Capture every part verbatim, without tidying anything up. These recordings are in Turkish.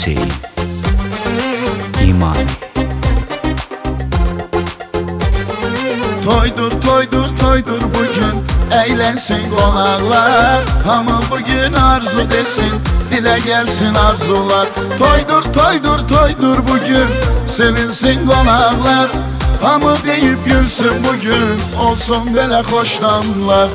Hüseyin İmani. Toydur toydur toydur bugün, eğlensin konaklar. Hamı bugün arzu desin, dile gelsin arzular. Toydur toydur toydur bugün, sevinsin konaklar. Hamı deyip gülsün bugün, olsun böyle hoşlanlar.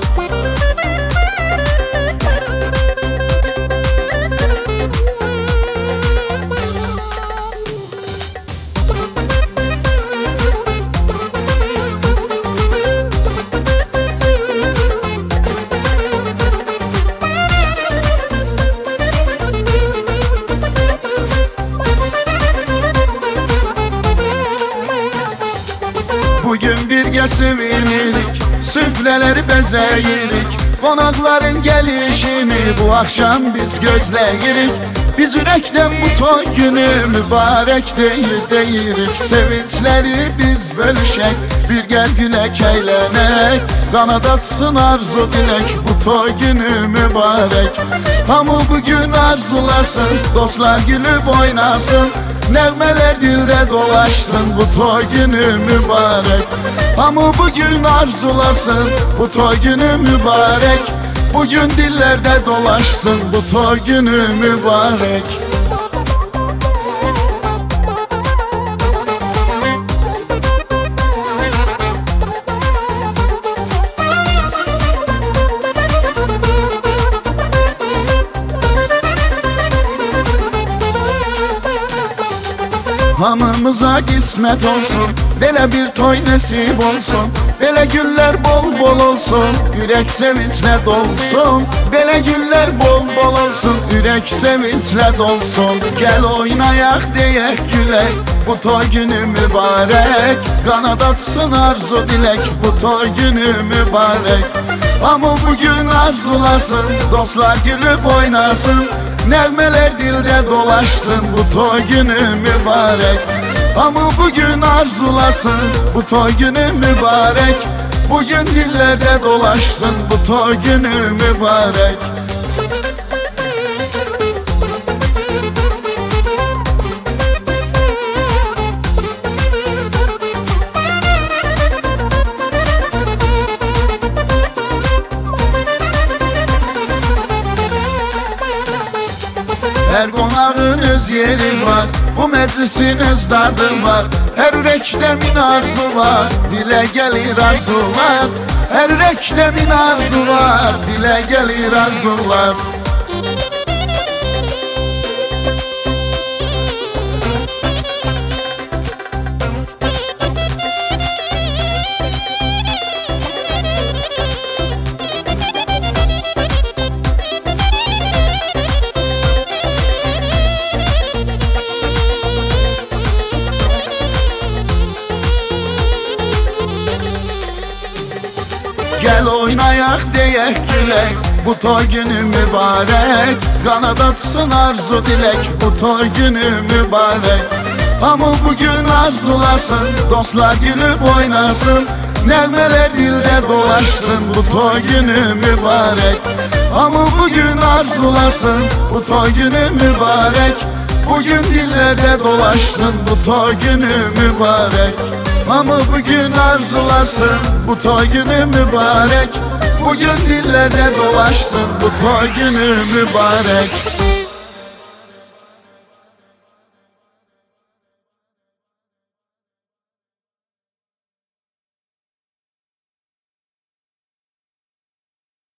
Bugün birge sevinirik, süfreleri bezeyirik. Konakların gelişini bu akşam biz gözleyirik. Biz yürekten bu toy günü mübarek değil deyirik. Sevinçleri biz bölüşek, bir gel gülek eğlenek. Kanat atsın arzu dilek, bu toy günü mübarek. Hamı bugün arzulasın, dostlar gülüp oynasın. Nevmeler dilde dolaşsın, bu toy günü mübarek. Hamı bugün arzulasın, bu toy günü mübarek. Bugün dillerde dolaşsın, bu toy günü mübarek. Hamımıza kısmet olsun, böyle bir toy nasip olsun. Böyle güller bol bol olsun, yürek sevinçle dolsun. Böyle güller bol bol olsun, yürek sevinçle dolsun. Gel oynayak diyek gülek, bu toy günü mübarek. Kanat atsın arzu dilek, bu toy günü mübarek. Ama bugün arzulasın, dostlar gülüp oynasın. Nevmeler dilde dolaşsın, bu toy günü mübarek. Ama bugün arzulasın, bu toy günü mübarek. Bugün dillerde dolaşsın, bu toy günü mübarek. Her konağın öz yeri var, bu meclisin öz tadı var. Her yürekte min arzu var, dile gelir arzular. Her yürekte min arzu var, dile gelir arzular. Gel oynayak diyek gülek, bu toy günü mübarek. Kanat atsın arzu dilek, bu toy günü mübarek. Ama bugün arzulasın, dostlar gülüp oynasın. Nevmeler dilde dolaşsın, bu toy günü mübarek. Ama bugün arzulasın, bu toy günü mübarek. Bugün dillerde dolaşsın, bu toy günü mübarek. Ama bugün arzulasın, bu toy günü mübarek. Bugün dillerde dolaşsın, bu toy günü mübarek.